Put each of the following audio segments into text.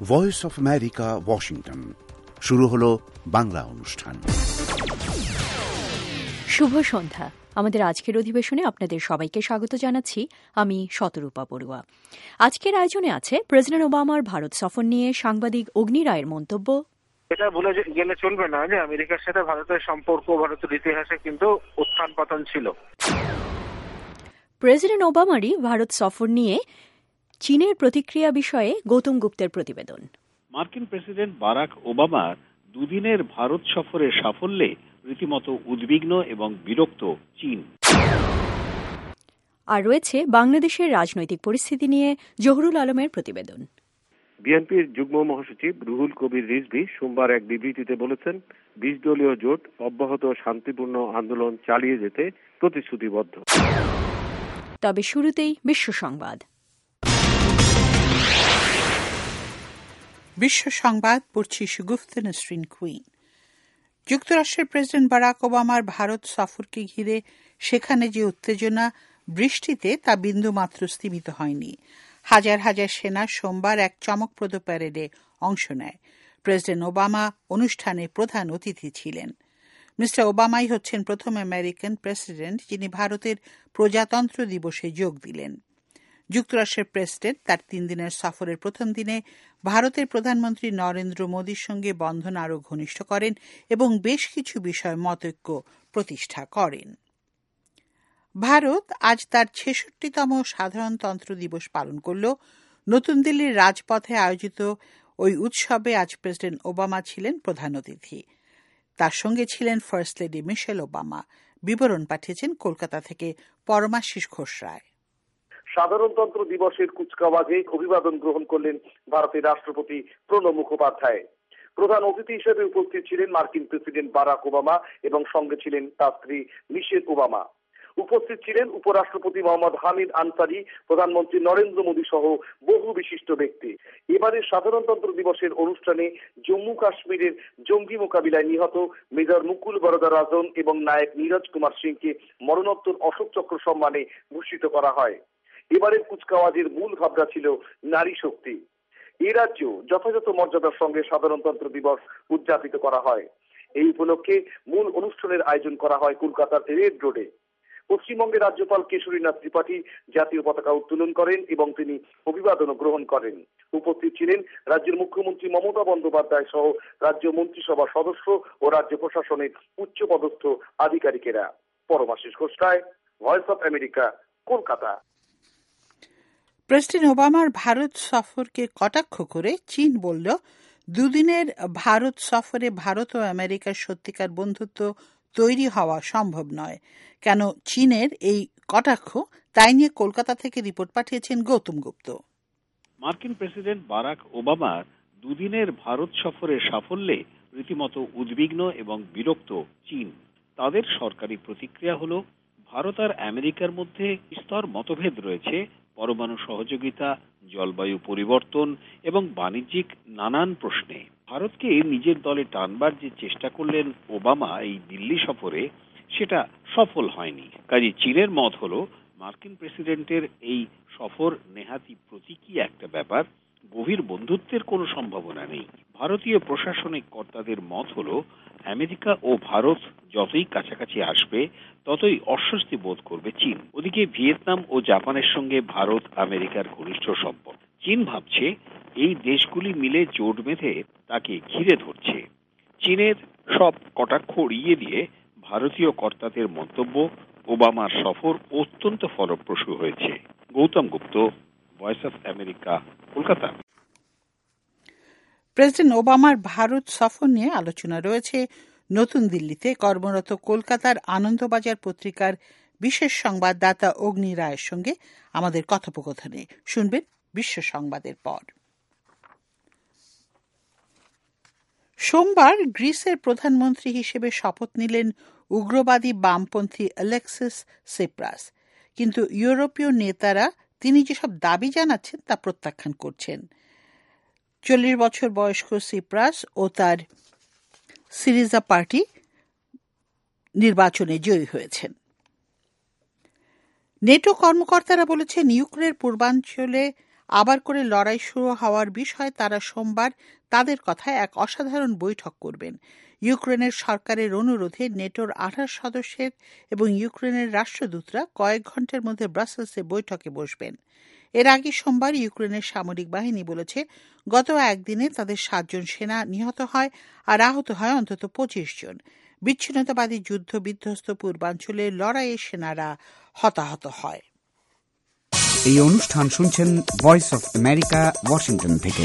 Voice of America, Washington. শুরু হলো বাংলা অনুষ্ঠান। শুভ সন্ধ্যা। আমাদের আজকের অধিবেশনে আপনাদের সবাইকে স্বাগত জানাচ্ছি। আমি শতরূপা বড়ুয়া। আজকের আয়োজনে আছে প্রেসিডেন্ট ওবামার ভারত সফর নিয়ে সাংবাদিক অগ্নি রায়ের মন্তব্য। এটা বলে গেলে চলবে না যে আমেরিকার সাথে ভারতের সম্পর্ক ভারতের ইতিহাসে কিন্তু উত্থান পতন ছিল। প্রেসিডেন্ট ওবামারই ভারত সফর নিয়ে চীনের প্রতিক্রিয়া বিষয়ে গৌতম গুপ্তের প্রতিবেদন। মার্কিন প্রেসিডেন্ট বারাক ওবামার দুদিনের ভারত সফরের সাফল্যে রীতিমতো উদ্বিগ্ন এবং বিরক্ত চীন। আর রয়েছে বাংলাদেশের রাজনৈতিক পরিস্থিতি নিয়ে জহুরুল আলমের প্রতিবেদন। বিএনপির যুগ্ম মহাসচিব রুহুল কবির রিজভী সোমবার এক বিবৃতিতে বলেছেন, ২০ দলীয় জোট অব্যাহত শান্তিপূর্ণ আন্দোলন চালিয়ে যেতে প্রতিশ্রুতিবদ্ধ। তবে শুরুতেই বিশ্ব সংবাদ। বিশ্ব সংবাদ পড়ছি সুগুফতা নসরিন কুইন। যুক্তরাষ্ট্রের প্রেসিডেন্ট বারাক ওবামার ভারত সফরকে ঘিরে সেখানে যে উত্তেজনা, বৃষ্টিতে তা বিন্দুমাত্র স্থিমিত হয়নি। হাজার হাজার সেনা সোমবার এক চমকপ্রদ প্যারেডে অংশ নেয়। প্রেসিডেন্ট ওবামা অনুষ্ঠানে প্রধান অতিথি ছিলেন। মিস্টার ওবামাই হচ্ছেন প্রথম আমেরিকান প্রেসিডেন্ট যিনি ভারতের প্রজাতন্ত্র দিবসে যোগ দিলেন। যুক্তরাষ্ট্রের প্রেসিডেন্ট তার ৩ দিনের সফরের প্রথম দিনে ভারতের প্রধানমন্ত্রী নরেন্দ্র মোদীর সঙ্গে বন্ধন আরও ঘনিষ্ঠ করেন এবং বেশ কিছু বিষয় মতৈক্য প্রতিষ্ঠা করেন। ভারত আজ তার ৬৬তম সাধারণতন্ত্র দিবস পালন করল। নতুন দিল্লির রাজপথে আয়োজিত ওই উৎসবে আজ প্রেসিডেন্ট ওবামা ছিলেন প্রধান অতিথি। তার সঙ্গে ছিলেন ফার্স্ট লেডি মিশেল ওবামা। বিবরণ পাঠিয়েছেন কলকাতা থেকে পরমাশিস ঘোষ রায়। সাধারণতন্ত্র দিবসের কুচকাওয়াজে অভিবাদন গ্রহণ করলেন ভারতের রাষ্ট্রপতি প্রণব মুখোপাধ্যায়। প্রধান অতিথি হিসেবে উপস্থিত ছিলেন মার্কিন প্রেসিডেন্ট বারাক ওবামা এবং সঙ্গে ছিলেন তার স্ত্রী মিশেল ওবামা। উপস্থিত ছিলেন উপরাষ্ট্রপতি মোহাম্মদ হামিদ আনসারি, প্রধানমন্ত্রী নরেন্দ্র মোদী সহ বহু বিশিষ্ট ব্যক্তি। এবারের সাধারণতন্ত্র দিবসের অনুষ্ঠানে জম্মু কাশ্মীরের জঙ্গি মোকাবিলায় নিহত মেজর মুকুল বরদা রাজন এবং নায়ক নীরজ কুমার সিংকে মরণোত্তর অশোক চক্র সম্মানে ভূষিত করা হয়। এবারের কুচকাওয়াজের মূল ভাবনা ছিল নারী শক্তি। এ রাজ্য যথাযথ মর্যাদার সঙ্গে সাধারণতন্ত্র দিবস উদযাপিত করা হয়। এই উপলক্ষে মূল অনুষ্ঠানের আয়োজন করা হয় কলকাতার রেড রোডে। পশ্চিমবঙ্গের রাজ্যপাল কেশরীনাথ ত্রিপাঠী জাতীয় পতাকা উত্তোলন করেন এবং তিনি অভিবাদনও গ্রহণ করেন। উপস্থিত ছিলেন রাজ্যের মুখ্যমন্ত্রী মমতা বন্দ্যোপাধ্যায় সহ রাজ্য মন্ত্রিসভার সদস্য ও রাজ্য প্রশাসনের উচ্চপদস্থ আধিকারিকেরা। Paramashis Ghosh Roy, Voice of America, Kolkata. President ওবামার ভারত সফরকে কটাক্ষ করে চীন বলল, দুদিনের ভারত সফরে ভারত ও আমেরিকার সত্যিকার বন্ধুত্ব তৈরি হওয়া সম্ভব নয়। কেন চীনের এই কটাক্ষ, তাই নিয়ে কলকাতা থেকে রিপোর্ট পাঠিয়েছেন গৌতম গুপ্ত। মার্কিন প্রেসিডেন্ট বারাক ওবামার দুদিনের ভারত সফরের সাফল্যে রীতিমতো উদ্বিগ্ন এবং বিরক্ত চীন। তাদের সরকারি প্রতিক্রিয়া হল, ভারত আর আমেরিকার মধ্যে স্তর মতভেদ রয়েছে পরমাণু সহযোগিতা, জলবায়ু পরিবর্তন এবং বাণিজ্যিক নানান প্রশ্নে। ভারতকে নিজের দলে টানবার যে চেষ্টা করলেন ওবামা এই দিল্লি সফরে, সেটা সফল হয়নি। কাজে চীনের মত হল, মার্কিন প্রেসিডেন্টের এই সফর নেহাতি প্রতীকী একটা ব্যাপার, গভীর বন্ধুত্বের কোনো সম্ভাবনা নেই। ভারতীয় প্রশাসনিক কর্তাদের মত হল, আমেরিকা ও ভারত যতই কাছাকাছি আসবে ততই অস্বস্তি বোধ করবে চীন। ওদিকে ভিয়েতনাম ও জাপানের সঙ্গে ভারত আমেরিকার ঘনিষ্ঠ সম্পর্ক। চীন ভাবছে এই দেশগুলি মিলে জোট বেঁধে তাকে ঘিরে ধরছে। চীনের সব কটাক্ষ উড়িয়ে দিয়ে ভারতীয় কর্তাদের মন্তব্য, ওবামার সফর অত্যন্ত ফলপ্রসূ হয়েছে। Gautam Gupta, Voice of America, Kolkata. President ওবামার ভারত সফর নিয়ে আলোচনা রয়েছে নতুন দিল্লিতে কর্মরত কলকাতার আনন্দবাজার পত্রিকার বিশেষ সংবাদদাতা অগ্নি রায়ের সঙ্গে আমাদের কথোপকথনে। শুনবেন বিশ্ব সংবাদের পর। সোমবার গ্রিসের প্রধানমন্ত্রী হিসেবে শপথ নিলেন উগ্রবাদী বামপন্থী অ্যালেক্সিস সিপ্রাস। কিন্তু ইউরোপীয় নেতারা তিনি যেসব দাবি জানাচ্ছেন তা প্রত্যাখ্যান করছেন। 40 বছর বয়স্ক সিপ্রাস ও তার সিরিজা পার্টি নির্বাচনে জয়ী হয়েছেন। নেটো কর্মকর্তারা বলেছেন, ইউক্রেনের পূর্বাঞ্চলে আবার করে লড়াই শুরু হওয়ার বিষয়ে তারা সোমবার তাদের কথায় এক অসাধারণ বৈঠক করবেন। ইউক্রেনের সরকারের অনুরোধে নেটোর 28 সদস্যের এবং ইউক্রেনের রাষ্ট্রদূতরা কয়েক ঘণ্টার মধ্যে ব্রাসেলসে বৈঠকে বসবেন। এর আগে সোমবার ইউক্রেনের সামরিক বাহিনী বলেছে গত একদিনে তাদের 7 জন সেনা নিহত হয় আর আহত হয় অন্তত 25 জন। বিচ্ছিন্নতাবাদী যুদ্ধ বিধ্বস্ত পূর্বাঞ্চলে লড়াইয়ে সেনারা হতাহত হয়। এই অনুষ্ঠান শুনছেন ভয়েস অফ আমেরিকা, ওয়াশিংটন থেকে।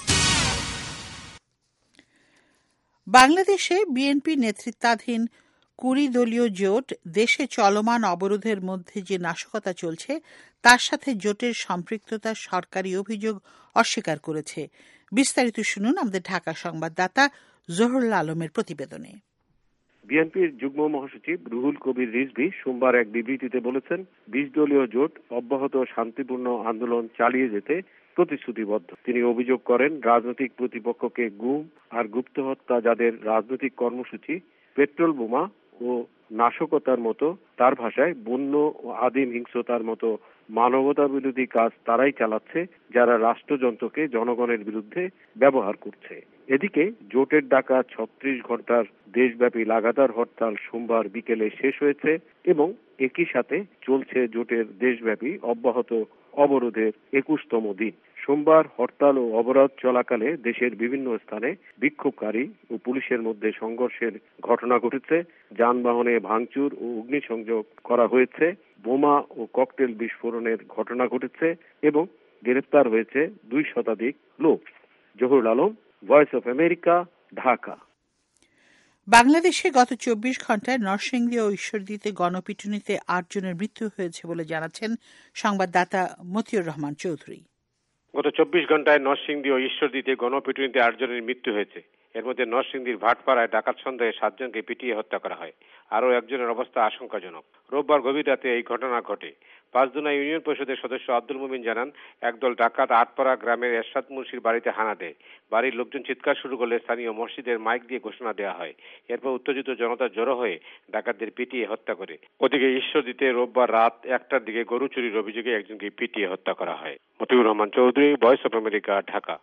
বাংলাদেশে বিএনপি নেতৃত্বাধীন 20 দলীয় জোট দেশে চলমান অবরোধের মধ্যে যে নাশকতা চলছে তার সাথে জোটের সম্পৃক্ততার সরকারি অভিযোগ অস্বীকার করেছে। বিস্তারিত শুনুন আমাদের ঢাকা সংবাদদাতা জহুরুল আলমের প্রতিবেদনে। বিএনপির যুগ্ম মহাসচিব রুহুল কবির রিজভী সোমবার এক বিবৃতিতে বলেছেন 20 দলীয় জোট অব্যাহত শান্তিপূর্ণ আন্দোলন চালিয়ে যেতে প্রতিশ্রুতিবদ্ধ। তিনি অভিযোগ করেন রাজনৈতিক প্রতিপক্ষকে গুম আর গুপ্ত হত্যা, যাদের রাজনৈতিক কর্মসূচি পেট্রোল বোমা ও নাশকতার মতো, তার ভাষায় বন্য ও আদিম হিংস্রতার মতো মানবতা বিরোধী কাজ তারাই চালাচ্ছে, যারা রাষ্ট্রযন্ত্রকে জনগণের বিরুদ্ধে ব্যবহার করছে। এদিকে জোটের ডাকা 36 ঘন্টার দেশব্যাপী লাগাতার হরতাল সোমবার বিকেলে শেষ হয়েছে এবং একই সাথে চলছে জোটের দেশব্যাপী অব্যাহত অবরোধের 21তম দিন। সোমবার হরতাল ও অবরোধ চলাকালে দেশের বিভিন্ন স্থানে বিক্ষোভকারী ও পুলিশের মধ্যে সংঘর্ষের ঘটনা ঘটেছে, যানবাহনে ভাঙচুর ও অগ্নিসংযোগ করা হয়েছে, বোমা ও ককটেল বিস্ফোরণের ঘটনা ঘটেছে এবং গ্রেফতার হয়েছে 2 শতাধিক লোক। Zahurul Alam, Voice of America, Dhaka. বাংলাদেশে গত 24 ঘণ্টায় নরসিংদী ও ঈশ্বরদীতে গণপিটুনিতে 8 জনের মৃত্যু হয়েছে বলে জানাচ্ছেন সংবাদদাতা মতিউর রহমান চৌধুরী। গত 24 ঘন্টায় নরসিংদী ও ঈশ্বরদীতে গণপিটুনিতে 8 জনের মৃত্যু হয়েছে। এর মধ্যে নরসিংদীর ভাটপাড়ায় ডাকাত সন্দেহে 7 জনকে পিটিয়ে হত্যা করা হয়। আরও একজনের অবস্থা আশঙ্কাজনক। রোববার গভীর রাতে এই ঘটনা ঘটে। পাঁচদুনা ইউনিয়ন পরিষদের সদস্য আব্দুল মুমিন জানান, একদল ডাকাত আটপাড়া গ্রামের এরশাদ মুন্সির বাড়িতে হানা দেয়। বাড়ির লোকজন চিৎকার শুরু করলে স্থানীয় মসজিদের মাইক দিয়ে ঘোষণা দেওয়া হয়। এরপর উত্তেজিত জনতা জড়ো হয়ে ডাকাতদের পিটিয়ে হত্যা করে। ওদিকে ঈশ্বরদীতে রোববার রাত 1টার দিকে গরু চুরির অভিযোগে একজনকে পিটিয়ে হত্যা করা হয়। Motiur Rahman Chowdhury, Voice of America, Dhaka.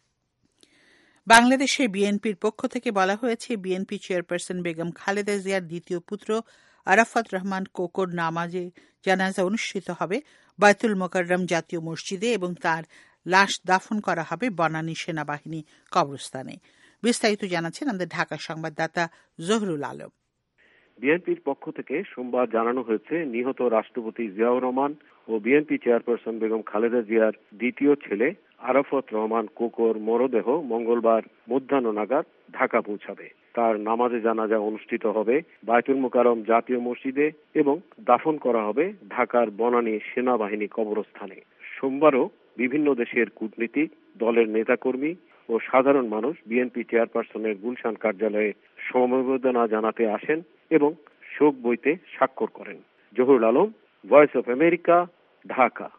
বাংলাদেশে বিএনপির পক্ষ থেকে বলা হয়েছে বিএনপি চেয়ারপারসন বেগম খালেদা জিয়ার দ্বিতীয় পুত্র আরাফাত রহমান কোকোর নামাজে জানাজা অনুষ্ঠিত হবে বায়তুল মোকাররম জাতীয় মসজিদে এবং তার লাশ দাফন করা হবে বনানী সেনাবাহিনী কবরস্থানে। বিস্তারিত জানাচ্ছেন আমাদের ঢাকা সংবাদদাতা জহুরুল আলম। বিএনপির পক্ষ থেকে সোমবার জানানো হয়েছে নিহত রাষ্ট্রপতি জিয়াউর রহমান ও বিএনপি চেয়ারপারসন বেগম খালেদা জিয়ার দ্বিতীয় ছেলে আরাফাত রহমান কোকোর মরদেহ মঙ্গলবার মধ্যাহ্ন নাগাদ ঢাকা পৌঁছাবে। তার নামাজে জানাজা অনুষ্ঠিত হবে বায়তুল মোকাররম জাতীয় মসজিদে এবং দাফন করা হবে ঢাকার বনানী সেনাবাহিনী কবরস্থানে। সোমবারও বিভিন্ন দেশের কূটনীতিক, দলের নেতাকর্মী ও সাধারণ মানুষ বিএনপি চেয়ারপারসনের গুলশান কার্যালয়ে সমবেদনা জানাতে আসেন এবং শোক বইতে স্বাক্ষর করেন। Zahurul Alam, Voice of America, Dhaka.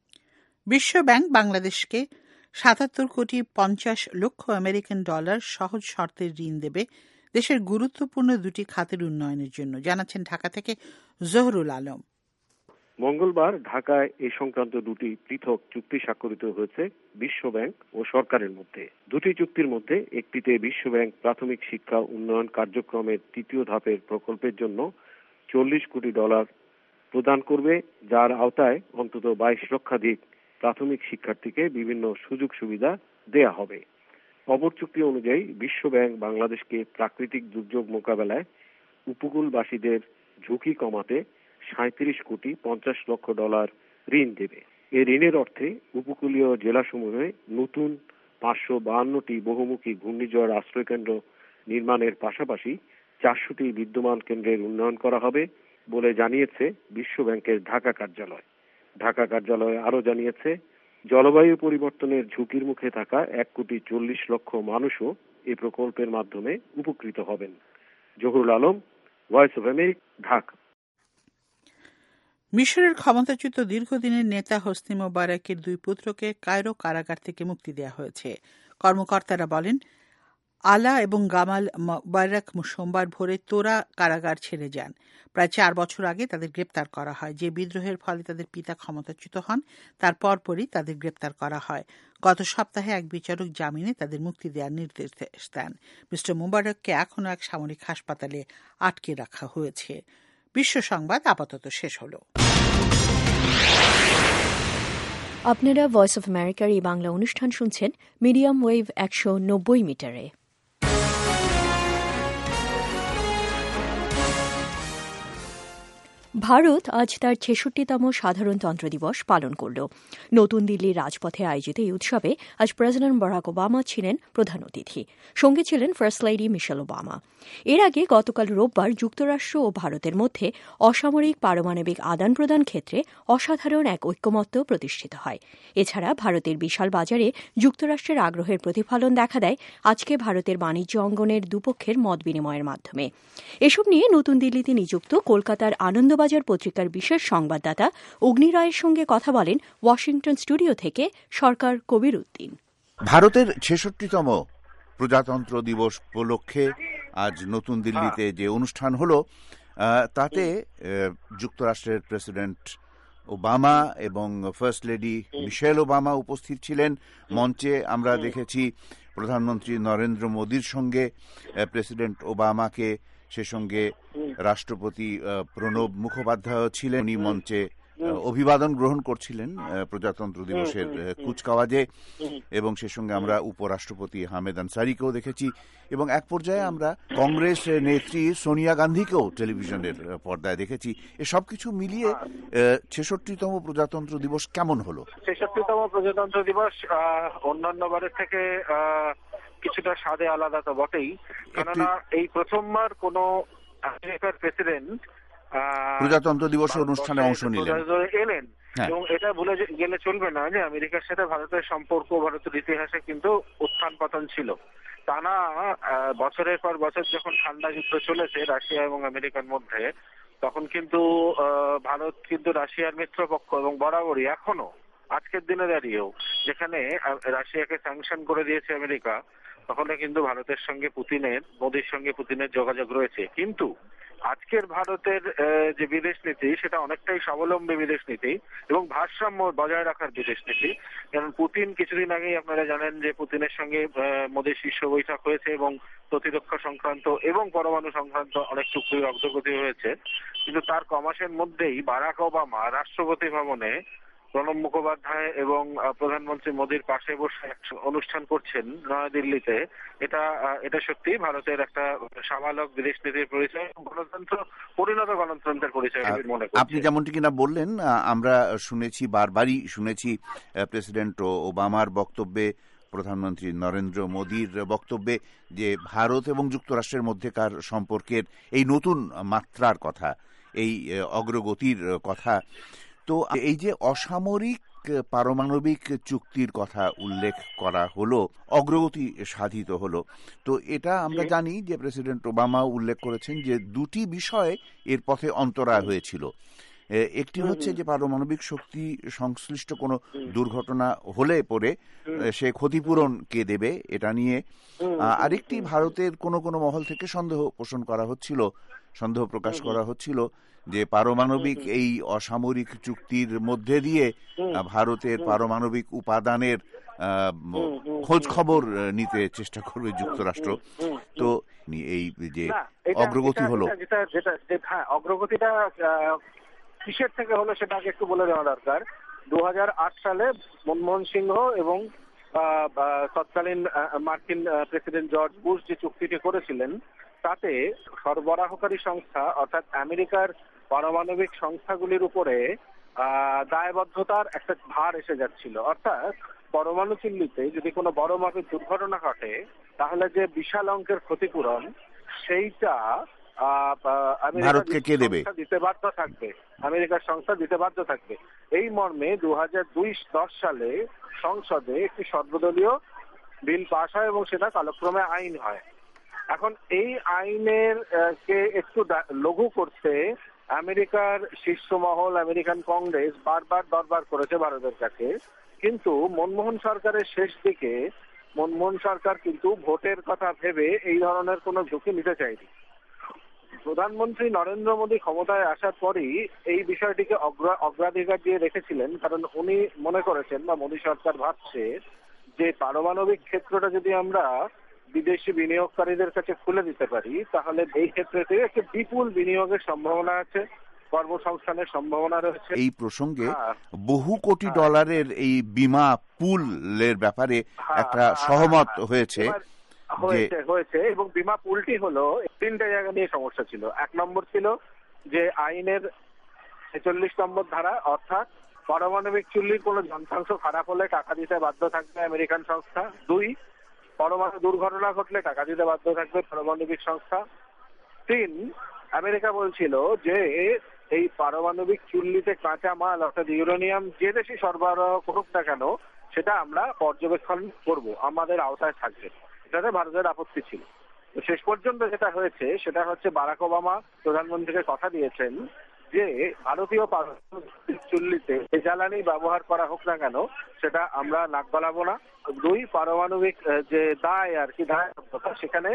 বিশ্ব ব্যাংক বাংলাদেশকে 77 কোটি 50 লক্ষ আমেরিকান ডলার সহজ শর্তের ঋণ দেবে দেশের গুরুত্বপূর্ণ 2টি খাতের উন্নয়নের জন্য, জানাচ্ছেন ঢাকা থেকে জহুরুল আলম। মঙ্গলবার ঢাকায় এ সংক্রান্ত 2টি পৃথক চুক্তি স্বাক্ষরিত হয়েছে বিশ্ব ব্যাংক ও সরকারের মধ্যে। 2টি চুক্তির মধ্যে একটিতে বিশ্ব ব্যাংক প্রাথমিক শিক্ষা উন্নয়ন কার্যক্রমের 3য় ধাপের প্রকল্পের জন্য $40 কোটি প্রদান করবে, যার আওতায় অন্তত 22 লক্ষাধিক প্রাথমিক শিক্ষার্থীকে বিভিন্ন সুযোগ সুবিধা দেয়া হবে। অপর চুক্তি অনুযায়ী বিশ্ব ব্যাংক বাংলাদেশকে প্রাকৃতিক দুর্যোগ মোকাবেলায় উপকূলবাসীদের ঝুঁকি কমাতে $37 কোটি 50 লক্ষ ঋণ দেবে। এই ঋণের অর্থে উপকূলীয় জেলাসমূহে নতুন 552টি বহুমুখী ঘূর্ণিঝড় আশ্রয়কেন্দ্র নির্মাণের পাশাপাশি 400টি বিদ্যমান কেন্দ্রের উন্নয়ন করা হবে বলে জানিয়েছে বিশ্ব ব্যাংকের ঢাকা কার্যালয়। ঢাকা কার্যালয় আরও জানিয়েছে, জলবায়ু পরিবর্তনের ঝুঁকির মুখে থাকা 1 কোটি 40 লক্ষ মানুষও এই প্রকল্পের মাধ্যমে উপকৃত হবেন। Zahurul Alam, Voice of America, Dhaka. মিশরের ক্ষমতাচ্যুত দীর্ঘদিনের নেতা হোসনি মোবারকের 2 পুত্রকে কায়রো কারাগার থেকে মুক্তি দেওয়া হয়েছে। কর্মকর্তারা বলেন, আলা এবং গামাল মোবারক সোমবার ভোরে তোরা কারাগার ছেড়ে যান। প্রায় 4 বছর আগে তাদের গ্রেপ্তার করা হয়। যে বিদ্রোহের ফলে তাদের পিতা ক্ষমতাচ্যুত হন তার পরপরই তাদের গ্রেপ্তার করা হয়। গত সপ্তাহে এক বিচারক জামিনে তাদের মুক্তি দেওয়ার নির্দেশ দেন। মিস্টার মোবারককে এখনও এক সামরিক হাসপাতালে আটকে রাখা হয়েছে। বিশ্ব সংবাদ আপাতত শেষ হল। আপনারা ভয়েস অফ আমেরিকার এই বাংলা অনুষ্ঠান শুনছেন মিডিয়াম ওয়েভ 190 মিটারে। ভারত আজ তার ৬৬তম সাধারণতন্ত্র দিবস পালন করল। নতুন দিল্লির রাজপথে আয়োজিত এই উৎসবে আজ প্রেসিডেন্ট বারাক ওবামা ছিলেন প্রধান অতিথি, সঙ্গে ছিলেন ফার্স্ট লেডি মিশেল ওবামা। এর আগে গতকাল রোববার যুক্তরাষ্ট্র ও ভারতের মধ্যে অসামরিক পারমাণবিক আদান প্রদান ক্ষেত্রে অসাধারণ এক ঐক্যমত্য প্রতিষ্ঠিত হয়। এছাড়া ভারতের বিশাল বাজারে যুক্তরাষ্ট্রের আগ্রহের প্রতিফলন দেখা দেয় আজকে ভারতের বাণিজ্য অঙ্গনের দুপক্ষের মত বিনিময়ের মাধ্যমে। এসব নিয়ে নতুন দিল্লিতে নিযুক্ত কলকাতার আনন্দবাজার পত্রিকার বিশেষ সংবাদদাতা অগ্নি রায়ের সঙ্গে কথা বলেন ওয়াশিংটন স্টুডিও থেকে সরকার কবির উদ্দিন। ভারতের ৬৬তম প্রজাতন্ত্র দিবস উপলক্ষে আজ নতুন দিল্লিতে যে অনুষ্ঠান হলো তাতে যুক্তরাষ্ট্রের প্রেসিডেন্ট ওবামা এবং ফার্স্ট লেডি মিশেল ওবামা উপস্থিত ছিলেন। মঞ্চে আমরা দেখেছি প্রধানমন্ত্রী নরেন্দ্র মোদীর সঙ্গে প্রেসিডেন্ট ওবামাকে, সে সঙ্গে রাষ্ট্রপতি প্রণব মুখোপাধ্যায় ছিলেন। উনি মঞ্চে অভিবাদন গ্রহণ করছিলেন প্রজাতন্ত্র দিবসের কুচকাওয়াজে, এবং সে সঙ্গে আমরা উপরাষ্ট্রপতি হামেদ আনসারিকেও দেখেছি, এবং এক পর্যায়ে আমরা কংগ্রেস নেত্রী সোনিয়া গান্ধীকেও টেলিভিশনের পর্দায় দেখেছি। এ সবকিছু মিলিয়ে ৬৬তম প্রজাতন্ত্র দিবস কেমন হলো? ৬৬তম প্রজাতন্ত্র দিবস অন্যান্য বারের থেকে কিছুটা স্বাদে আলাদা তো বটেই, কেননা এই প্রথমবার কোন আমেরিকার প্রেসিডেন্ট প্রজাতন্ত্র দিবস অনুষ্ঠানে অংশ এলেন। এবং এটা ভুলে গেলে চলবে না যে আমেরিকার সাথে ভারতের সম্পর্ক ভারতের ইতিহাসে কিন্তু উত্থান পতন ছিল। টানা বছরের পর বছর যখন ঠান্ডা যুদ্ধ চলেছে রাশিয়া এবং আমেরিকার মধ্যে, তখন কিন্তু ভারত কিন্তু রাশিয়ার মিত্রপক্ষ, এবং বরাবরই এখনো আজকের দিনে দাঁড়িয়েও যেখানে রাশিয়াকে স্যাংশন করে দিয়েছে আমেরিকা, তখন কিন্তু ভারতের সঙ্গে মোদীর সঙ্গে পুতিনের যোগাযোগ রয়েছে। কিন্তু আজকের ভারতের যে বিদেশ নীতি সেটা অনেকটাই স্বাবলম্বী বিদেশ নীতি এবং ভারসাম্য বজায় রাখার বিদেশ নীতি। কারণ পুতিন কিছুদিন আগেই আপনারা জানেন যে পুতিনের সঙ্গে মোদীর শীর্ষ বৈঠক হয়েছে এবং প্রতিরক্ষা সংক্রান্ত এবং পরমাণু সংক্রান্ত অনেক চুক্তির অগ্রগতি হয়েছে। কিন্তু তার কমাসের মধ্যেই বারাক ওবামা রাষ্ট্রপতি ভবনে প্রণব মুখোপাধ্যায় এবং প্রধানমন্ত্রী মোদীর পাশে বসে অনুষ্ঠান করছেন নয়াদিল্লিতে। এটা সত্যি ভারতের একটা সামালক বিদেশ নীতির পরিচয়, গণতন্ত্র পরিণত গণতন্ত্রের পরিচয় মনে করি। আপনি যেমনটি কিনা বললেন, আমরা বারবারই শুনেছি প্রেসিডেন্ট ওবামার বক্তব্যে, প্রধানমন্ত্রী নরেন্দ্র মোদীর বক্তব্যে, যে ভারত এবং যুক্তরাষ্ট্রের মধ্যেকার সম্পর্কের এই নতুন মাত্রার কথা, এই অগ্রগতির কথা। তো এই যে অসামরিক পারমাণবিক চুক্তির কথা উল্লেখ করা হলো, অগ্রগতি সাধিত হলো, তো এটা আমরা জানি যে প্রেসিডেন্ট ওবামা উল্লেখ করেছেন যে দুটি বিষয়ে এর পথে অন্তরায় হয়েছিল। একটি হচ্ছে যে পারমাণবিক শক্তি সংশ্লিষ্ট কোনো দুর্ঘটনা হলে পরে সে ক্ষতিপূরণ কে দেবে এটা নিয়ে। আরেকটি ভারতের কোনো কোনো মহল থেকে সন্দেহ প্রকাশ করা হচ্ছিল যে পারমাণবিক এই অসামরিক চুক্তির মধ্যে দিয়ে ভারতের পারমাণবিক উপাদানের খোঁজ খবর নিতে চেষ্টা করবে যুক্তরাষ্ট্র। তো এই যে অগ্রগতি হলো, অগ্রগতিটা কিসের থেকে হলো সেটা আগে একটু বলে দেওয়া দরকার। 2008 সালে মনমোহন সিংহ এবং তৎকালীন মার্কিন প্রেসিডেন্ট জর্জ বুশ যে চুক্তিটি করেছিলেন, তাতে সরবরাহকারী সংস্থা অর্থাৎ আমেরিকার পারমাণবিক সংস্থাগুলির উপরে দায়বদ্ধতার একটা ভার এসে যাচ্ছিল। অর্থাৎ পরমাণু চুল্লিতে যদি কোনো বড় মাপের দুর্ঘটনা ঘটে, তাহলে যে বিশাল অঙ্কের ক্ষতিপূরণ সেইটা ভারতকে কে দেবে, আমেরিকার সংস্থা দিতে বাধ্য থাকবে। এই মর্মে 2010 সালে সংসদে একটি সর্বদলীয় বিল পাশ হয় এবং সেটা কালক্রমে আইন হয়। এখন এই আইনের কে একটু লঘু করতে আমেরিকার শীর্ষ মহল, আমেরিকান কংগ্রেস বারবার দরবার করেছে ভারতের কাছে। কিন্তু মনমোহন সরকারের শেষ দিকে মনমোহন সরকার কিন্তু ভোটের কথা ভেবে এই ধরনের কোনো ঝুঁকি নিতে চায়নি। প্রধানমন্ত্রী নরেন্দ্র মোদী ক্ষমতায় আসার পরই এই বিষয়টিকে অগ্রাধিকার দিয়ে রেখেছিলেন, কারণ উনি মনে করেছেন বা মোদী সরকার ভাবছে যে পারমাণবিক ক্ষেত্রটা যদি আমরা বিদেশি বিনিয়োগকারীদের কাছে খুলে দিতে পারি তাহলে এই ক্ষেত্রে একটি বিপুল বিনিয়োগের সম্ভাবনা আছে, কর্মসংস্থানের সম্ভাবনা রয়েছে। এই প্রসঙ্গে বহু কোটি ডলারের এই বিমা পুলের ব্যাপারে একটা সহমত হয়েছে এবং বিমা পুলটি হলো 3টে জায়গা নিয়ে সমস্যা ছিল। 1 নম্বর ছিল যে আইনের 46 নম্বর ধারা, অর্থাৎ পারমাণবিক চুল্লির কোনো যন্ত্রাংশ খারাপ হলে টাকা দিতে বাধ্য থাকবে আমেরিকান সংস্থা। 2, পরমাণু দুর্ঘটনা ঘটলে টাকা দিতে বাধ্য থাকবে পারমাণবিক সংস্থা। 3, আমেরিকা বলছিল যে এই পারমাণবিক চুল্লিতে কাঁচা মাল অর্থাৎ ইউরেনিয়াম যে দেশে সরবরাহ করুক না কেন সেটা আমরা পর্যবেক্ষণ করব, আমাদের আওতায় থাকবে। এটাতে ভারতের আপত্তি ছিল। তো শেষ পর্যন্ত যেটা হয়েছে সেটা হচ্ছে বারাক ওবামা প্রধানমন্ত্রীকে কথা দিয়েছেন যে ভারতীয় পারমাণবিক চুল্লিতে যে জ্বালানি ব্যবহার করা হোক না কেন সেটা আমরা নাক গলাবো না। 2, পারমাণবিক যে দায় আর কি দায় সেখানে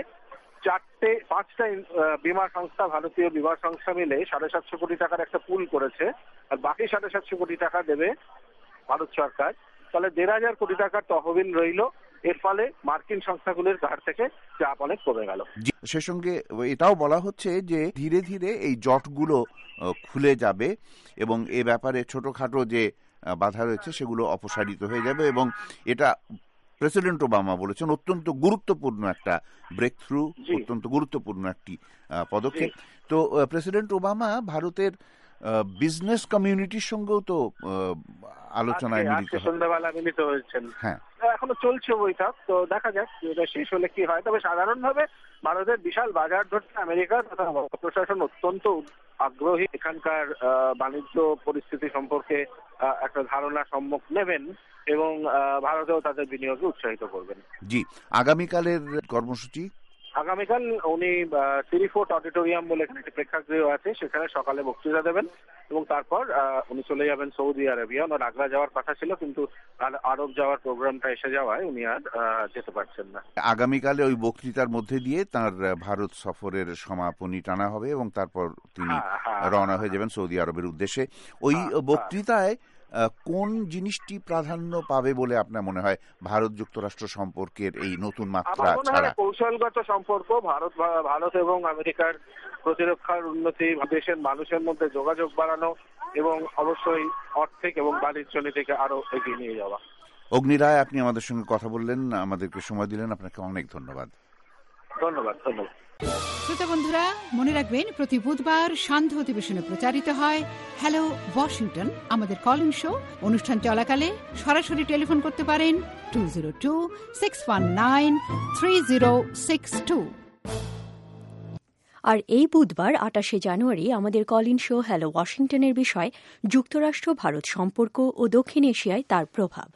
5টা বিমা সংস্থা, ভারতীয় বিমা সংস্থা মিলে 750 কোটি টাকার একটা পুল করেছে, আর বাকি 750 কোটি টাকা দেবে ভারত সরকার। তাহলে 1,500 কোটি টাকার তহবিল রইল। এর ফলে মার্কিন সংস্থাগুলির ঘাট থেকে চাপ অনেক কমে গেল। সে সঙ্গে এটাও বলা হচ্ছে যে ধীরে ধীরে এই জটগুলো খুলে যাবে এবং এ ব্যাপারে ছোটখাটো যে বাধা রয়েছে সেগুলো অপসারিত হয়ে যাবে এবং এটা প্রেসিডেন্ট ওবামা বলেছেন অত্যন্ত গুরুত্বপূর্ণ একটা ব্রেক থ্রু, অত্যন্ত গুরুত্বপূর্ণ একটি পদক্ষেপ। তো প্রেসিডেন্ট ওবামা ভারতের বিজনেস কমিউনিটির সঙ্গেও তো আলোচনায় মিলিত হয়েছেন। হ্যাঁ, এখনো চলছে বৈঠক, তো দেখা যাক এটা শেষ হলে কি হয়। তবে সাধারণভাবে ভারতের বিশাল বাজার ধরতে আমেরিকা তথা প্রশাসন অত্যন্ত আগ্রহী, এখানকার বাণিজ্য পরিস্থিতি সম্পর্কে একটা ধারণা সম্মুখ নেবেন এবং ভারতেও তাদের বিনিয়োগে উৎসাহিত করবেন। জি, আগামীকালের কর্মসূচি? আগামীকাল উনি সিরিফোর্ট অডিটোরিয়াম বলে একটি প্রেক্ষাগৃহ আছে, সেখানে সকালে বক্তৃতা দেবেন এবং তারপর উনি চলে যাবেন সৌদি আরবিয়া। ওনার আগ্রা যাওয়ার কথা ছিল কিন্তু আরব যাওয়ার প্রোগ্রামটা এসে যাওয়ায় উনি আর যেতে পারছেন না। আগামীকালে ওই বক্তৃতার মধ্যে দিয়ে তার ভারত সফরের সমাপনী টানা হবে এবং তারপর তিনি রওনা হয়ে যাবেন সৌদি আরবের উদ্দেশ্যে। ওই বক্তৃতায় কোন জিনিসটি প্রাধান্য পাবে বলে আপনার মনে হয় ভারত যুক্তরাষ্ট্র সম্পর্কের এই নতুন মাত্রা ছাড়া? কৌশলগত সম্পর্ক, ভারত এবং আমেরিকার প্রতিরক্ষার উন্নতি, দেশের মানুষের মধ্যে যোগাযোগ বাড়ানো এবং অবশ্যই আর্থিক এবং বাণিজ্য নীতিকে আরো এগিয়ে নিয়ে যাওয়া। অগ্নি রায়, আপনি আমাদের সঙ্গে কথা বললেন, আমাদেরকে সময় দিলেন, আপনাকে অনেক ধন্যবাদ। ধন্যবাদ। শ্রোতা বন্ধুরা, মনে রাখবেন প্রতি বুধবার সান্ধ্য অধিবেশনে প্রচারিত হয় হ্যালো ওয়াশিংটন, আমাদের কল ইন শো। অনুষ্ঠান চলাকালে সরাসরি টেলিফোন করতে পারেন 202-619-3062। আর এই বুধবার 28শে জানুয়ারি আমাদের কল ইন শো হ্যালো ওয়াশিংটনের বিষয় যুক্তরাষ্ট্র ভারত সম্পর্ক ও দক্ষিণ এশিয়ায় তার প্রভাব।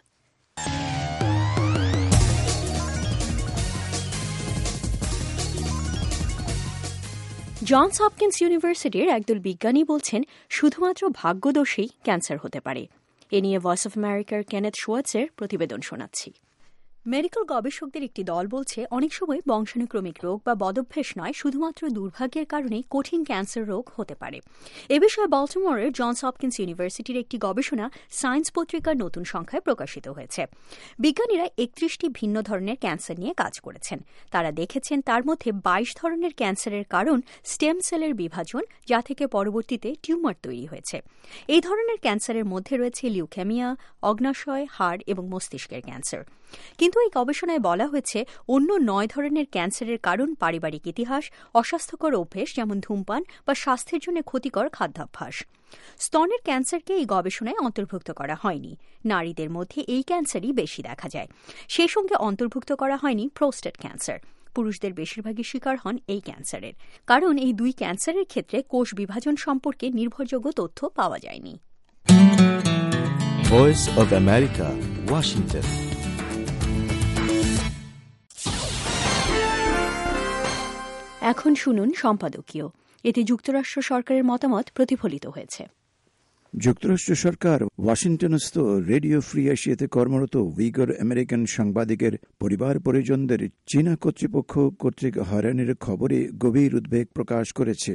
জনস হপকিন্স ইউনিভার্সিটির একদল বিজ্ঞানী বলছেন শুধুমাত্র ভাগ্যদোষেই ক্যান্সার হতে পারে। এ নিয়ে ভয়েস অফ আমেরিকার কেনেথ শোয়ার্টজের প্রতিবেদন শোনাচ্ছি। মেডিকেল গবেষকদের একটি দল বলছে অনেক সময় বংশানুক্রমিক রোগ বা বদভ্যাস নয়, শুধুমাত্র দুর্ভাগ্যের কারণে কঠিন ক্যান্সার রোগ হতে পারে। এ বিষয়ে বল্টিমোরের জনস হপকিন্স ইউনিভার্সিটির একটি গবেষণা সায়েন্স পত্রিকার নতুন সংখ্যায় প্রকাশিত হয়েছে। বিজ্ঞানীরা 31টি ভিন্ন ধরনের ক্যান্সার নিয়ে কাজ করেছেন। তারা দেখেছেন তার মধ্যে 22 ধরনের ক্যান্সারের কারণ স্টেম সেলের বিভাজন, যা থেকে পরবর্তীতে টিউমার তৈরি হয়েছে। এই ধরনের ক্যান্সারের মধ্যে রয়েছে লিউকেমিয়া, অগ্নাশয়, হাড় এবং মস্তিষ্কের ক্যান্সার। কিন্তু এই গবেষণায় বলা হয়েছে অন্য 9 ধরনের ক্যান্সারের কারণ পারিবারিক ইতিহাস, অস্বাস্থ্যকর অভ্যেস যেমন ধূমপান বা স্বাস্থ্যের জন্য ক্ষতিকর খাদ্যাভ্যাস। স্তনের ক্যান্সারকে এই গবেষণায় অন্তর্ভুক্ত করা হয়নি। নারীদের মধ্যে এই ক্যান্সারই বেশি দেখা যায়। সেই সঙ্গে অন্তর্ভুক্ত করা হয়নি প্রোস্টেট ক্যান্সার। পুরুষদের বেশিরভাগই শিকার হন এই ক্যান্সারের, কারণ এই দুই ক্যান্সারের ক্ষেত্রে কোষ বিভাজন সম্পর্কে নির্ভরযোগ্য তথ্য পাওয়া যায়নি। Voice of America, Washington. এখন শুনুন সম্পাদকীয়। এতে যুক্তরাষ্ট্র সরকারের মতামত প্রতিফলিত হয়েছে। যুক্তরাষ্ট্র সরকার ওয়াশিংটনস্থ রেডিও ফ্রি এশিয়াতে কর্মরত উইগর আমেরিকান সাংবাদিকের পরিবার পরিজনদের চীনা কর্তৃপক্ষ কর্তৃক হয়রানির খবরে গভীর উদ্বেগ প্রকাশ করেছে।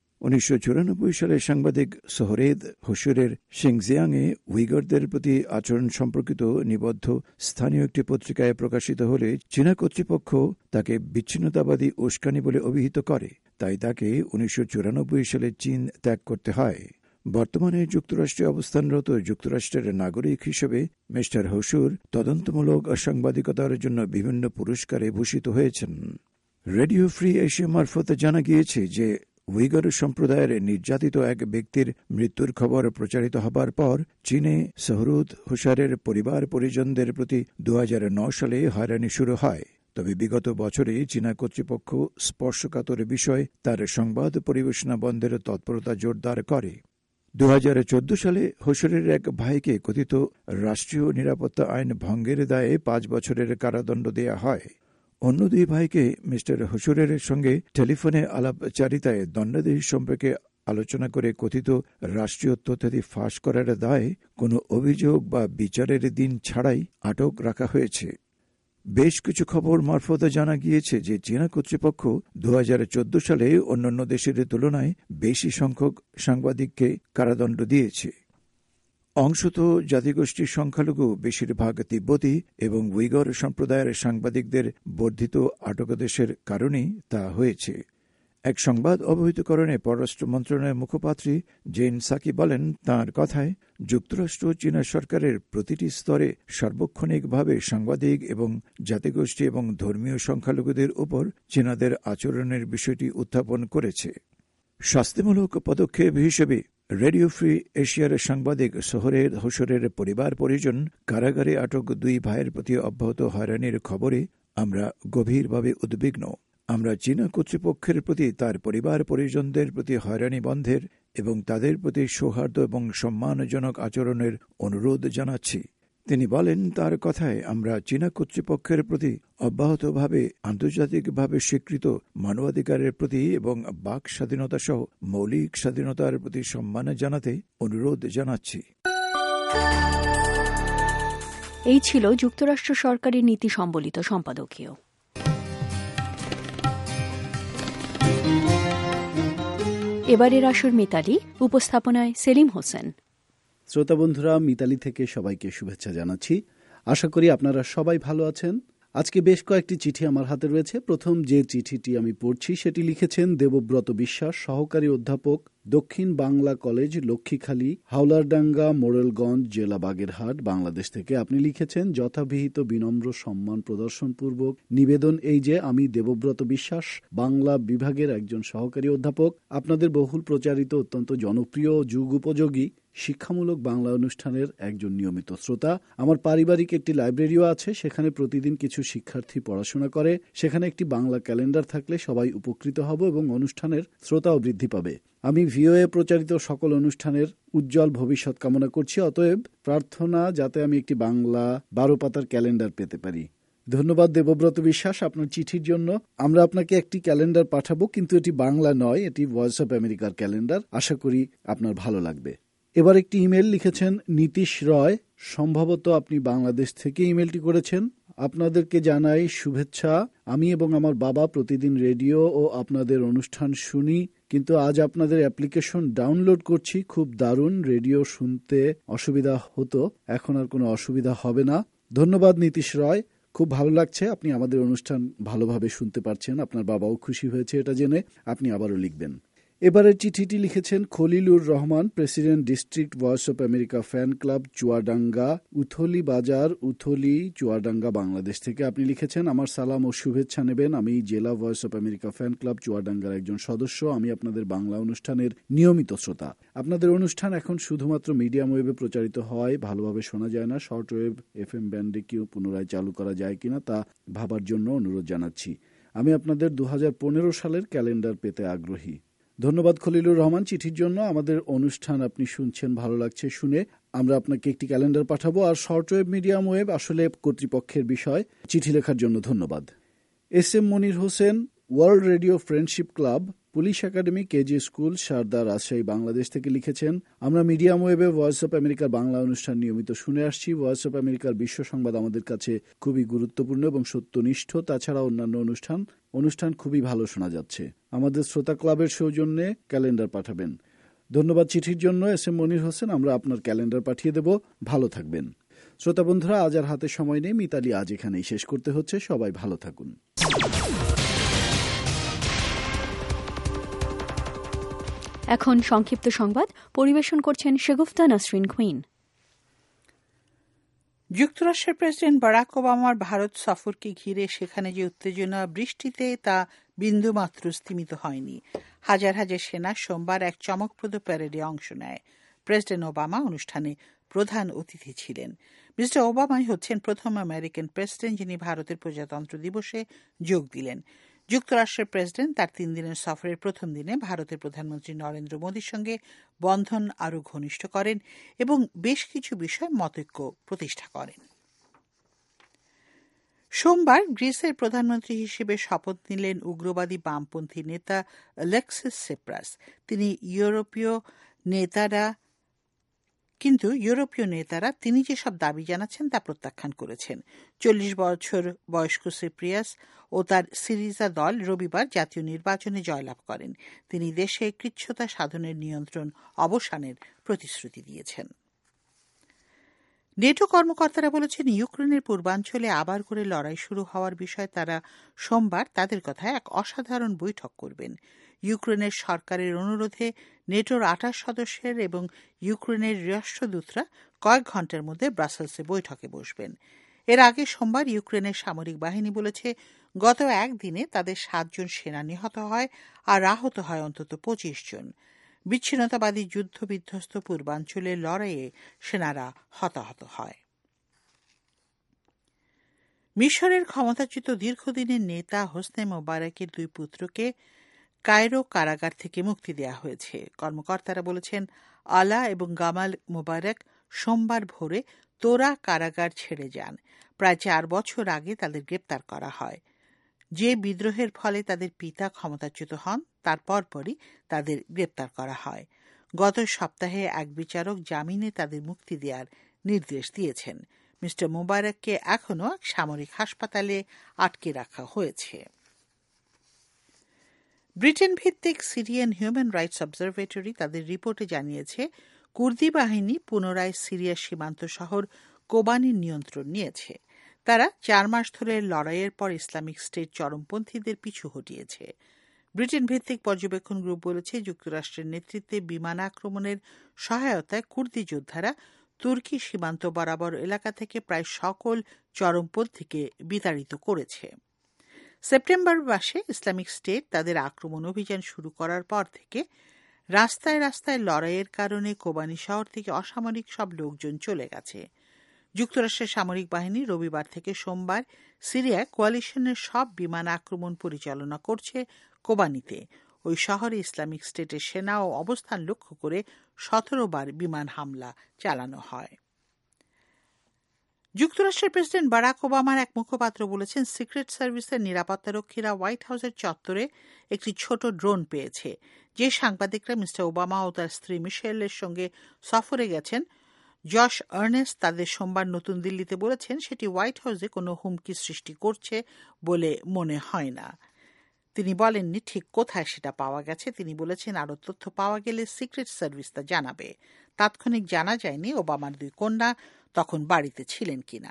1994 সালে সাংবাদিক সোহরেদ হোসুরের শিংজিয়াংয়ে উইগরদের প্রতি আচরণ সম্পর্কিত নিবদ্ধ স্থানীয় একটি পত্রিকায় প্রকাশিত হলে চীনা কর্তৃপক্ষ তাকে বিচ্ছিন্নতাবাদী উস্কানি বলে অভিহিত করে, তাই তাকে 1994 সালে চীন ত্যাগ করতে হয়। বর্তমানে যুক্তরাষ্ট্রে অবস্থানরত যুক্তরাষ্ট্রের নাগরিক হিসেবে মিস্টার হোসুর তদন্তমূলক সাংবাদিকতার জন্য বিভিন্ন পুরস্কারে ভূষিত হয়েছেন। রেডিও ফ্রি এশিয়া মারফত জানা গিয়েছে যে উইগর সম্প্রদায়ের নির্যাতিত এক ব্যক্তির মৃত্যুর খবর প্রচারিত হবার পর চীনে সোহরুদ হোসারের পরিবার পরিজনদের প্রতি 2009 সালে হয়রানি শুরু হয়। তবে বিগত বছরে চীনা কর্তৃপক্ষ স্পর্শকাতর বিষয় তার সংবাদ পরিবেশনা বন্ধের তৎপরতা জোরদার করে। 2014 সালে হোসরের এক ভাইকে কথিত রাষ্ট্রীয় নিরাপত্তা আইন ভঙ্গের দায়ে 5 বছরের কারাদণ্ড দেয়া হয়। অন্য দুই ভাইকে মিস্টার হোসরের সঙ্গে টেলিফোনে আলাপচারিতায় দণ্ডাদেশ সম্পর্কে আলোচনা করে কথিত রাষ্ট্রীয় তথ্যাদি ফাঁস করার দায়ে কোনো অভিযোগ বা বিচারের দিন ছাড়াই আটক রাখা হয়েছে। বেশ কিছু খবর মারফত জানা গিয়েছে যে চীনা কর্তৃপক্ষ 2014 সালে অন্যান্য দেশের তুলনায় বেশি সংখ্যক সাংবাদিককে কারাদণ্ড দিয়েছে। অংশত জাতিগোষ্ঠীর সংখ্যালঘু বেশিরভাগ তিব্বতী এবং উইগর সম্প্রদায়ের সাংবাদিকদের বর্ধিত আটকাদেশের কারণেই তা হয়েছে। এক সংবাদ অবহিতকরণে পররাষ্ট্র মন্ত্রণালয়ের মুখপাত্রী জেন সাকি বলেন, তাঁর কথায় যুক্তরাষ্ট্র চীনা সরকারের প্রতিটি স্তরে সার্বক্ষণিকভাবে সাংবাদিক এবং জাতিগোষ্ঠী এবং ধর্মীয় সংখ্যালঘুদের উপর চীনাদের আচরণের বিষয়টি উত্থাপন করেছে। শাস্তিমূলক পদক্ষেপ হিসেবে রেডিও ফ্রি এশিয়ার সাংবাদিক সোহরেদ হোসরের পরিবার পরিজন কারাগারে আটক দুই ভাইয়ের প্রতি অব্যাহত হয়রানির খবরে আমরা গভীরভাবে উদ্বিগ্ন। আমরা চীনা কর্তৃপক্ষের প্রতি তার পরিবার পরিজনদের প্রতি হয়রানি বন্ধের এবং তাদের প্রতি সৌহার্দ্য এবং সম্মানজনক আচরণের অনুরোধ জানাচ্ছি। তিনি বলেন, তার কথায় আমরা চীনা কর্তৃপক্ষের প্রতি অব্যাহতভাবে আন্তর্জাতিকভাবে স্বীকৃত মানবাধিকারের প্রতি এবং বাক স্বাধীনতা সহ মৌলিক স্বাধীনতার প্রতি সম্মান জানাতে অনুরোধ জানাচ্ছি। এই ছিল যুক্তরাষ্ট্র সরকারের নীতি সম্বলিত সম্পাদকীয়। এবারের আসর মিতালি, উপস্থাপনায় সেলিম হোসেন। শ্রোতা বন্ধুরা, মিতালি থেকে সবাইকে শুভেচ্ছা জানাচ্ছি। আশা করি আপনারা সবাই ভালো আছেন। আজকে বেশ কয়েকটি চিঠি আমার হাতে রয়েছে। প্রথম যে চিঠিটি আমি পড়ছি সেটি লিখেছেন দেবব্রত বিশ্বাস, সহকারী অধ্যাপক, দক্ষিণ বাংলা কলেজ, লক্ষ্মীখালী, হাওলারডাঙ্গা, মোরেলগঞ্জ জেলা, বাগেরহাট, বাংলাদেশ থেকে। আপনি লিখেছেন, যথাবিহিত বিনম্র সম্মান প্রদর্শনপূর্বক নিবেদন এই যে আমি দেবব্রত বিশ্বাস, বাংলা বিভাগের একজন সহকারী অধ্যাপক, আপনাদের বহুল প্রচারিত অত্যন্ত জনপ্রিয় যুগ উপযোগী শিক্ষামূলক বাংলা অনুষ্ঠানের একজন নিয়মিত শ্রোতা। আমার পারিবারিক একটি লাইব্রেরিও আছে, সেখানে প্রতিদিন কিছু শিক্ষার্থী পড়াশোনা করে। সেখানে একটি বাংলা ক্যালেন্ডার থাকলে সবাই উপকৃত হব এবং অনুষ্ঠানের শ্রোতাও বৃদ্ধি পাবে। আমি ভিওএ প্রচারিত সকল অনুষ্ঠানের উজ্জ্বল ভবিষ্যৎ কামনা করছি। অতএব প্রার্থনা যাতে আমি একটি বাংলা 12 পাতার ক্যালেন্ডার পেতে পারি। ধন্যবাদ দেবব্রত বিশ্বাস আপনার চিঠির জন্য। আমরা আপনাকে একটি ক্যালেন্ডার পাঠাবো, কিন্তু এটি বাংলা নয়, এটি ভয়েস অব আমেরিকার ক্যালেন্ডার। আশা করি আপনার ভালো লাগবে। এবার একটি ইমেল লিখেছেন নীতিশ রয়, সম্ভবত আপনি বাংলাদেশ থেকে ইমেলটি করেছেন। আপনাদেরকে জানাই শুভেচ্ছা। আমি এবং আমার বাবা প্রতিদিন রেডিও ও আপনাদের অনুষ্ঠান শুনি, কিন্তু আজ আপনাদের অ্যাপ্লিকেশন ডাউনলোড করছি। খুব দারুণ, রেডিও শুনতে অসুবিধা হতো, এখন আর কোনো অসুবিধা হবে না। ধন্যবাদ নীতিশ রয়, খুব ভালো লাগছে আপনি আমাদের অনুষ্ঠান ভালোভাবে শুনতে পারছেন। আপনার বাবাও খুশি হয়েছে এটা জেনে। আপনি আবারও লিখবেন। এবারের চিঠিটি লিখেছেন Khalilur Rahman, president, district Voice of America fan club, Chuadanga, Uthli Bazar, উথলি, চুয়াডাঙ্গা, বাংলাদেশ থেকে। আপনি লিখেছেন, আমার সালাম ও শুভেচ্ছা নেবেন। আমি জেলা Voice of America fan club চুয়াডাঙ্গার একজন সদস্য। আমি আপনাদের বাংলা অনুষ্ঠানের নিয়মিত শ্রোতা। আপনাদের অনুষ্ঠান এখন শুধুমাত্র মিডিয়াম ওয়েবে প্রচারিত হয়, ভালোভাবে শোনা যায় না। শর্ট ওয়েভ FM ব্যান্ডে কেউ পুনরায় চালু করা যায় কিনা তা ভাবার জন্য অনুরোধ জানাচ্ছি। আমি আপনাদের 2015 সালের ক্যালেন্ডার পেতে আগ্রহী। ধন্যবাদ খলিলুর রহমান চিঠির জন্য। আমাদের অনুষ্ঠান আপনি শুনছেন, ভালো লাগছে শুনে। আমরা আপনাকে একটি ক্যালেন্ডার পাঠাবো। আর শর্টওয়েভ, মিডিয়াম ওয়েব আসলে কর্তৃপক্ষের বিষয়। চিঠি লেখার জন্য ধন্যবাদ। SM Monir Hossain, world radio friendship club, police academy, KG school, Sarda, Rajshahi, Bangladesh থেকে লিখেছেন, আমরা মিডিয়াম ওয়েবে ভয়েস অব আমেরিকার বাংলা অনুষ্ঠান নিয়মিত শুনে আসছি। ভয়েস অব আমেরিকার বিশ্ব সংবাদ আমাদের কাছে খুবই গুরুত্বপূর্ণ এবং সত্যনিষ্ঠ। তাছাড়া অন্যান্য অনুষ্ঠান খুবই ভালো শোনা যাচ্ছে। আমাদের শ্রোতা ক্লাবের সৌজন্যে ক্যালেন্ডার পাঠাবেন। ধন্যবাদ চিঠির জন্য এস এম মনির হোসেন। আমরা আপনার ক্যালেন্ডার পাঠিয়ে দেব। ভালো থাকবেন। শ্রোতা বন্ধুরা, আজ আর হাতে সময় নেই। মিতালি আজ এখানেই শেষ করতে হচ্ছে। সবাই ভালো থাকুন। এখন সংক্ষিপ্ত সংবাদ পরিবেশন করছেন শাগুফতা নাসরিন কুইন। যুক্তরাষ্ট্রের প্রেসিডেন্ট বারাক ওবামার ভারত সফরকে ঘিরে সেখানে যে উত্তেজনা বৃষ্টিতে তা বিন্দুমাত্র স্তিমিত হয়নি। হাজার হাজার সেনা সোমবার এক চমকপ্রদ প্যারেডে অংশ নেয়। প্রেসিডেন্ট ওবামা অনুষ্ঠানে প্রধান অতিথি ছিলেন। মিস্টার ওবামাই হচ্ছেন প্রথম আমেরিকান প্রেসিডেন্ট যিনি ভারতের প্রজাতন্ত্র দিবসে যোগ দিলেন। যুক্তরাষ্ট্রের প্রেসিডেন্ট তার 3 দিনের সফরের প্রথম দিনে ভারতের প্রধানমন্ত্রী নরেন্দ্র মোদীর সঙ্গে বন্ধন আরও ঘনিষ্ঠ করেন এবং বেশ কিছু বিষয়ে মতৈক্য প্রতিষ্ঠা করেন। সোমবার গ্রিসের প্রধানমন্ত্রী হিসেবে শপথ নিলেন উগ্রবাদী বামপন্থী নেতা অ্যালেক্সিস সিপ্রাস। কিন্তু ইউরোপীয় নেতারা তিনি যেসব দাবি জানাচ্ছেন তা প্রত্যাখ্যান করেছেন। 40 বছর বয়স্ক সিপ্রিয়াস ও তার সিরিজা দল রবিবার জাতীয় নির্বাচনে জয়লাভ করেন। তিনি দেশে কৃচ্ছ্রতা সাধনের নিয়ন্ত্রণ অবসানের প্রতিশ্রুতি দিয়েছেন। নেটো কর্মকর্তারা বলেছেন, ইউক্রেনের পূর্বাঞ্চলে আবার করে লড়াই শুরু হওয়ার বিষয়ে তারা সোমবার তাদের কথায় এক অসাধারণ বৈঠক করবেন। ইউক্রেনের সরকারের অনুরোধে নেটোর 28 সদস্যের এবং ইউক্রেনের রাষ্ট্রদূতরা কয়েক ঘণ্টার মধ্যে ব্রাসেলসে বৈঠকে বসবেন। এর আগে সোমবার ইউক্রেনের সামরিক বাহিনী বলেছে, গত একদিনে তাদের 7 জন সেনা নিহত হয় আর আহত হয় অন্তত 25 জন। বিচ্ছিন্নতাবাদী যুদ্ধবিধ্বস্ত পূর্বাঞ্চলের লড়াইয়ে সেনারা হতাহত হয়। মিশরের ক্ষমতাচ্যুত দীর্ঘদিনের নেতা হোসনে মোবারকের 2 পুত্রকে কায়রো কারাগার থেকে মুক্তি দেওয়া হয়েছে। কর্মকর্তারা বলেছেন, আলা এবং গামাল মোবারক সোমবার ভোরে তোরা কারাগার ছেড়ে যান। প্রায় 4 বছর আগে তাদের গ্রেপ্তার করা হয়। যে বিদ্রোহের ফলে তাদের পিতা ক্ষমতাচ্যুত হন তার পরপরই তাদের গ্রেপ্তার করা হয়। গত সপ্তাহে এক বিচারক জামিনে তাদের মুক্তি দেওয়ার নির্দেশ দিয়েছেন। মিস্টার মোবারককে এখনও এক সামরিক হাসপাতালে আটকে রাখা হয়েছে। ব্রিটেন ভিত্তিক সিরিয়ান হিউম্যান রাইটস অবজারভেটরি তাদের রিপোর্টে জানিয়েছে, কুর্দি বাহিনী পুনরায় সিরিয়ার সীমান্ত শহর কোবানির নিয়ন্ত্রণ নিয়েছে। তারা 4 মাস ধরে লড়াইয়ের পর ইসলামিক স্টেট চরমপন্থীদের পিছু হটিয়েছে। ব্রিটেন ভিত্তিক পর্যবেক্ষণ গ্রুপ বলেছে, যুক্তরাষ্ট্রের নেতৃত্বে বিমান আক্রমণের সহায়তায় কুর্দি যোদ্ধারা তুর্কি সীমান্ত বরাবর এলাকা থেকে প্রায় সকল চরমপন্থীকে বিতাড়িত করেছে। সেপ্টেম্বর মাসে ইসলামিক স্টেট তাদের আক্রমণ অভিযান শুরু করার পর থেকে রাস্তায় রাস্তায় লড়াইয়ের কারণে কোবানি শহর থেকে অসামরিক সব লোকজন চলে গেছে। যুক্তরাষ্ট্রের সামরিক বাহিনী রবিবার থেকে সোমবার সিরিয়ায় কোয়ালিশনের সব বিমান আক্রমণ পরিচালনা করছে কোবানিতে। ওই শহরে ইসলামিক স্টেটের সেনা ও অবস্থান লক্ষ্য করে 17 বার বিমান হামলা চালানো হয়। যুক্তরাষ্ট্রের প্রেসিডেন্ট বারাক ওবামার এক মুখপাত্র বলেছেন, সিক্রেট সার্ভিসের নিরাপত্তারক্ষীরা হোয়াইট হাউসের চত্বরে একটি ছোট ড্রোন পেয়েছে। যে সাংবাদিকরা মিস্টার ওবামা ও তার স্ত্রী মিশেলের সঙ্গে সফরে গেছেন, জশ আর্নেস্ট তাদের সোমবার নতুন দিল্লিতে বলেছেন, সেটি হোয়াইট হাউসে কোনো হুমকি সৃষ্টি করছে বলে মনে হয় না। তিনি বলেননি ঠিক কোথায় সেটা পাওয়া গেছে। তিনি বলেছেন, আরও তথ্য পাওয়া গেলে সিক্রেট সার্ভিস তা জানাবে। তাৎক্ষণিক জানা যায়নি ওবামার 2 কন্যা তখন বাড়িতে ছিলেন কিনা।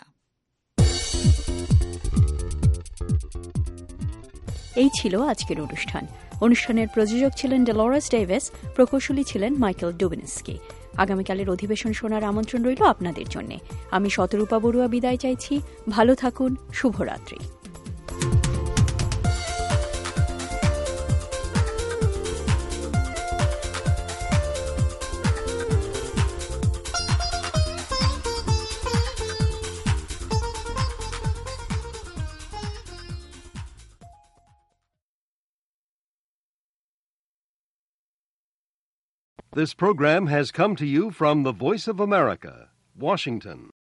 এই ছিল আজকের অনুষ্ঠানের প্রযোজক ছিলেন ডেলোরাস ডেভিস, প্রকৌশলী ছিলেন মাইকেল ডুবিনস্কি। আগামীকালের অধিবেশন শোনার আমন্ত্রণ রইল আপনাদের জন্য। আমি শতরূপা বড়ুয়া বিদায় চাইছি। ভালো থাকুন। শুভরাত্রি। This program has come to you from the Voice of America, Washington.